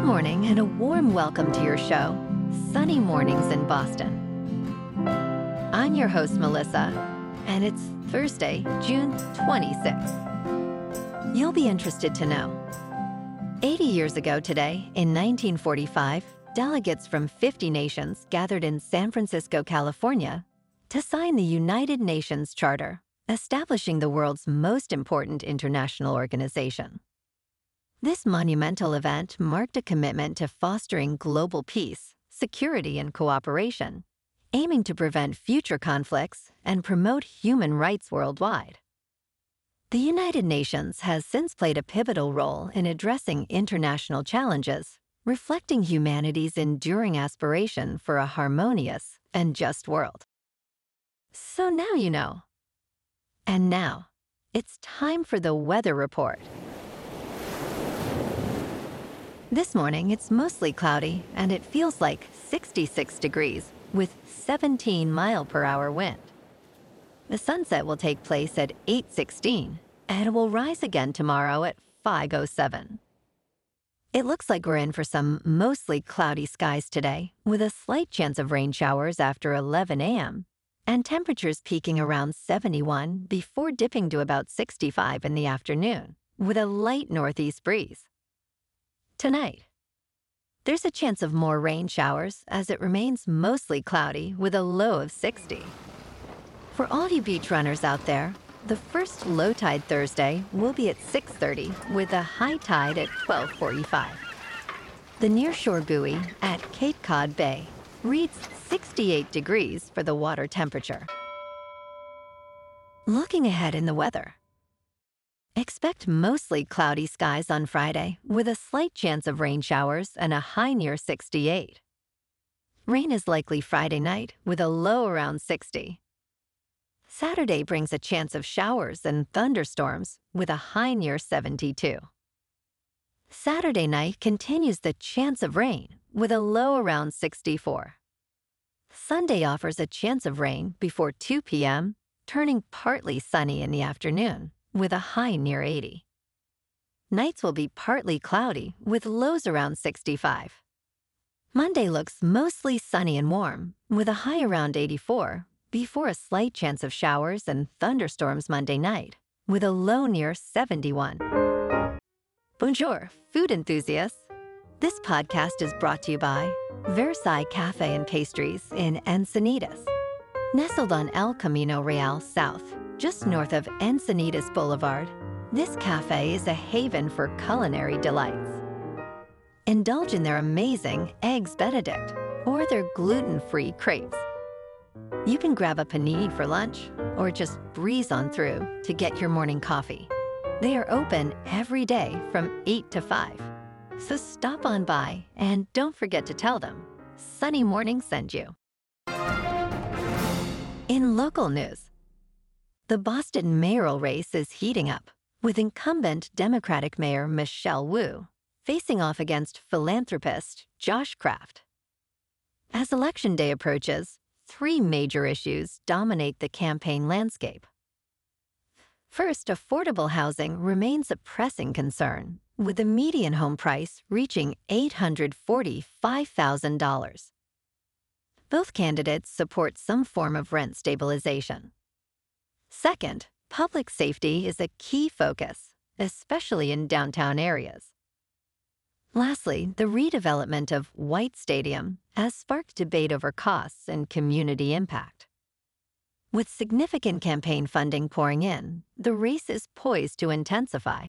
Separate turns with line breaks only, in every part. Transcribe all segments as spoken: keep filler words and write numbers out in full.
morning and a warm welcome to your show, Sunny Mornings in Boston. I'm your host, Melissa, and it's Thursday, June twenty-sixth. You'll be interested to know. eighty years ago today, in nineteen forty-five, delegates from fifty nations gathered in San Francisco, California, to sign the United Nations Charter, establishing the world's most important international organization. This monumental event marked a commitment to fostering global peace, security, and cooperation, aiming to prevent future conflicts and promote human rights worldwide. The United Nations has since played a pivotal role in addressing international challenges, reflecting humanity's enduring aspiration for a harmonious and just world. So now you know. And now, it's time for the weather report. This morning, it's mostly cloudy, and it feels like sixty-six degrees with seventeen mile per hour wind. The sunset will take place at eight sixteen, and it will rise again tomorrow at five oh seven. It looks like we're in for some mostly cloudy skies today, with a slight chance of rain showers after eleven a m, and temperatures peaking around seventy-one before dipping to about sixty-five in the afternoon, with a light northeast breeze. Tonight, there's a chance of more rain showers as it remains mostly cloudy with a low of sixty. For all you beach runners out there, the first low tide Thursday will be at six thirty with a high tide at twelve forty-five. The nearshore buoy at Cape Cod Bay reads sixty-eight degrees for the water temperature. Looking ahead in the weather. Expect mostly cloudy skies on Friday with a slight chance of rain showers and a high near sixty-eight. Rain is likely Friday night with a low around sixty. Saturday brings a chance of showers and thunderstorms with a high near seventy-two. Saturday night continues the chance of rain with a low around sixty-four. Sunday offers a chance of rain before two p m, turning partly sunny in the afternoon with a high near eighty. Nights will be partly cloudy with lows around sixty-five. Monday looks mostly sunny and warm with a high around eighty-four before a slight chance of showers and thunderstorms Monday night with a low near seventy-one. Bonjour, food enthusiasts. This podcast is brought to you by Versailles Cafe and Pastries in Encinitas. Nestled on El Camino Real South, just north of Encinitas Boulevard, this cafe is a haven for culinary delights. Indulge in their amazing Eggs Benedict or their gluten-free crepes. You can grab a panini for lunch or just breeze on through to get your morning coffee. They are open every day from eight to five. So stop on by and don't forget to tell them Sunny Morning sent you. In local news, the Boston mayoral race is heating up, with incumbent Democratic Mayor Michelle Wu facing off against philanthropist Josh Kraft. As Election Day approaches, three major issues dominate the campaign landscape. First, affordable housing remains a pressing concern, with the median home price reaching eight hundred forty-five thousand dollars. Both candidates support some form of rent stabilization. Second, public safety is a key focus, especially in downtown areas. Lastly, the redevelopment of White Stadium has sparked debate over costs and community impact. With significant campaign funding pouring in, the race is poised to intensify.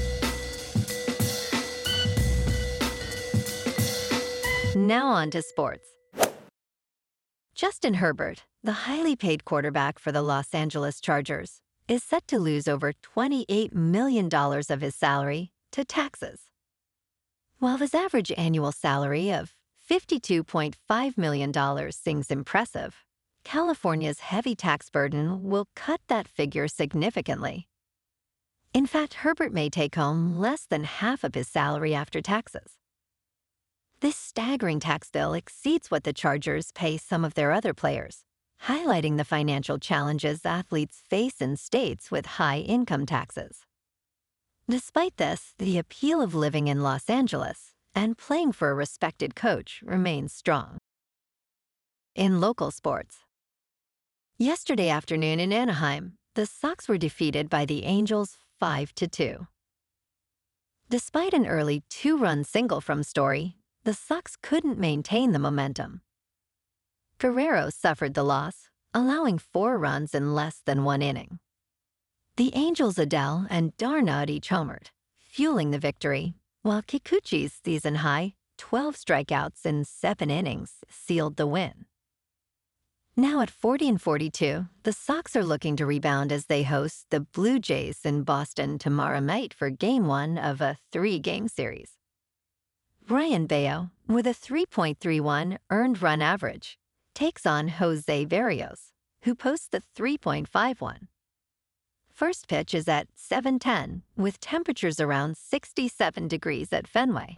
Now on to sports. Justin Herbert, the highly paid quarterback for the Los Angeles Chargers, is set to lose over twenty-eight million dollars of his salary to taxes. While his average annual salary of fifty-two point five million dollars seems impressive, California's heavy tax burden will cut that figure significantly. In fact, Herbert may take home less than half of his salary after taxes. This staggering tax bill exceeds what the Chargers pay some of their other players, highlighting the financial challenges athletes face in states with high income taxes. Despite this, the appeal of living in Los Angeles and playing for a respected coach remains strong. In local sports, yesterday afternoon in Anaheim, the Sox were defeated by the Angels five to two. Despite an early two-run single from Story, the Sox couldn't maintain the momentum. Guerrero suffered the loss, allowing four runs in less than one inning. The Angels' Adell and Darnaud each homered, fueling the victory, while Kikuchi's season-high twelve strikeouts in seven innings sealed the win. Now at forty and forty-two, the Sox are looking to rebound as they host the Blue Jays in Boston tomorrow night for Game one of a three-game series. Ryan Baio, with a three point three one earned run average, takes on Jose Berrios, who posts a three point five one. First pitch is at seven ten, with temperatures around sixty-seven degrees at Fenway.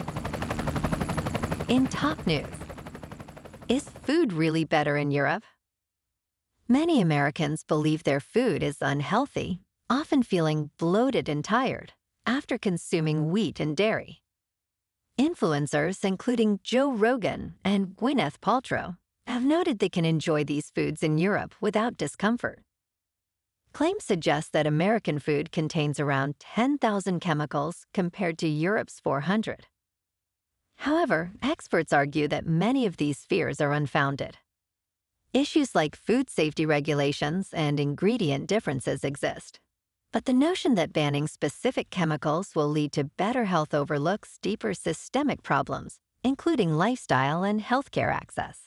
In top news, is food really better in Europe? Many Americans believe their food is unhealthy, often feeling bloated and tired after consuming wheat and dairy. Influencers, including Joe Rogan and Gwyneth Paltrow, have noted they can enjoy these foods in Europe without discomfort. Claims suggest that American food contains around ten thousand chemicals compared to Europe's four hundred. However, experts argue that many of these fears are unfounded. Issues like food safety regulations and ingredient differences exist, but the notion that banning specific chemicals will lead to better health overlooks deeper systemic problems, including lifestyle and healthcare access.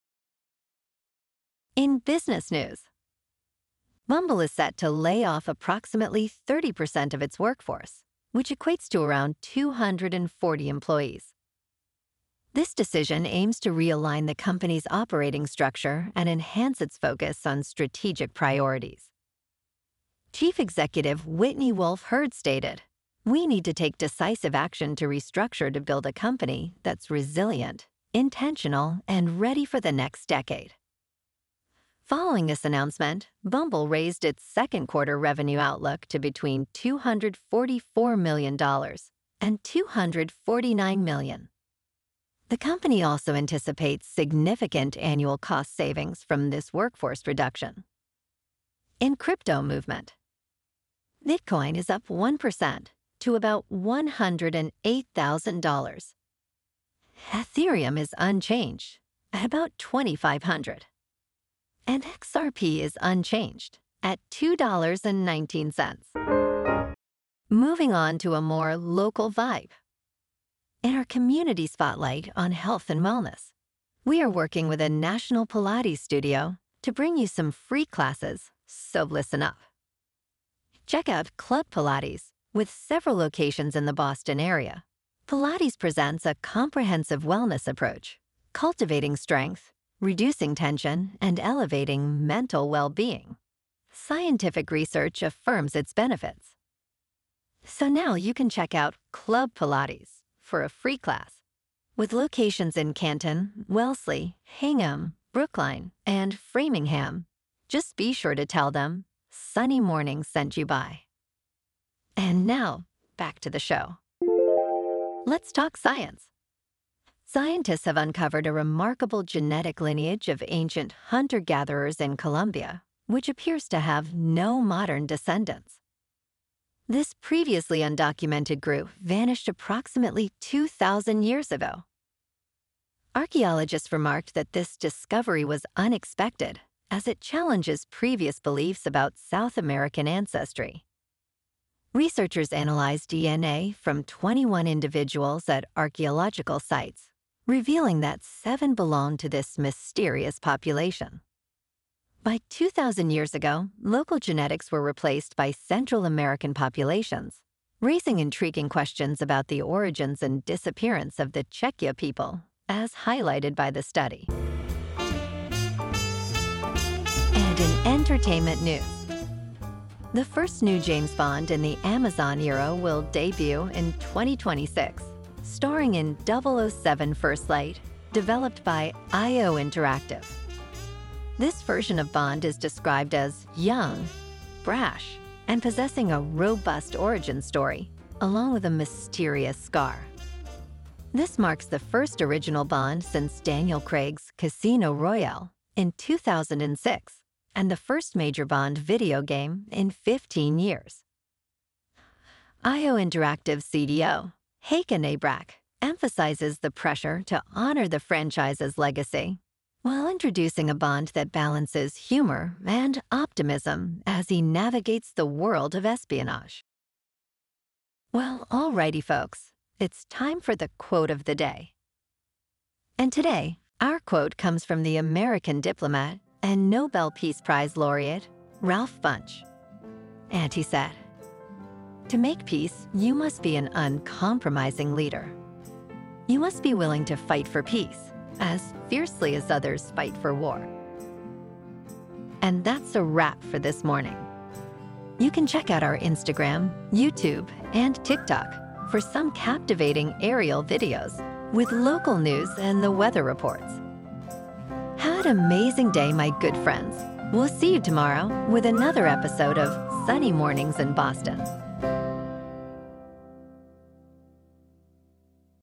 In business news, Bumble is set to lay off approximately thirty percent of its workforce, which equates to around two hundred forty employees. This decision aims to realign the company's operating structure and enhance its focus on strategic priorities. Chief Executive Whitney Wolfe Herd stated, "We need to take decisive action to restructure to build a company that's resilient, intentional, and ready for the next decade." Following this announcement, Bumble raised its second quarter revenue outlook to between two hundred forty-four million dollars and two hundred forty-nine million dollars. The company also anticipates significant annual cost savings from this workforce reduction. In crypto movement, Bitcoin is up one percent to about one hundred eight thousand dollars. Ethereum is unchanged at about twenty-five hundred dollars. And X R P is unchanged at two dollars and nineteen cents. Moving on to a more local vibe. In our community spotlight on health and wellness, we are working with a national Pilates studio to bring you some free classes, so listen up. Check out Club Pilates, with several locations in the Boston area. Pilates presents a comprehensive wellness approach, cultivating strength, reducing tension, and elevating mental well-being. Scientific research affirms its benefits. So now you can check out Club Pilates for a free class, with locations in Canton, Wellesley, Hingham, Brookline, and Framingham. Just be sure to tell them Sunny Morning sent you by. And now, back to the show. Let's talk science. Scientists have uncovered a remarkable genetic lineage of ancient hunter-gatherers in Colombia, which appears to have no modern descendants. This previously undocumented group vanished approximately two thousand years ago. Archaeologists remarked that this discovery was unexpected, as it challenges previous beliefs about South American ancestry. Researchers analyzed D N A from twenty-one individuals at archaeological sites, revealing that seven belonged to this mysterious population. By two thousand years ago, local genetics were replaced by Central American populations, raising intriguing questions about the origins and disappearance of the Chequia people, as highlighted by the study. And in entertainment news, the first new James Bond in the Amazon era will debut in twenty twenty-six, starring in double oh seven First Light, developed by I O Interactive. This version of Bond is described as young, brash, and possessing a robust origin story, along with a mysterious scar. This marks the first original Bond since Daniel Craig's Casino Royale in two thousand six and the first major Bond video game in fifteen years. I O Interactive C D O, Hakan Abrak, emphasizes the pressure to honor the franchise's legacy while introducing a Bond that balances humor and optimism as he navigates the world of espionage. Well, alrighty, folks, it's time for the quote of the day. And today, our quote comes from the American diplomat and Nobel Peace Prize laureate, Ralph Bunche. And he said, "To make peace, you must be an uncompromising leader. You must be willing to fight for peace as fiercely as others fight for war." And that's a wrap for this morning. You can check out our Instagram, YouTube, and TikTok for some captivating aerial videos with local news and the weather reports. Have an amazing day, my good friends. We'll see you tomorrow with another episode of Sunny Mornings in Boston.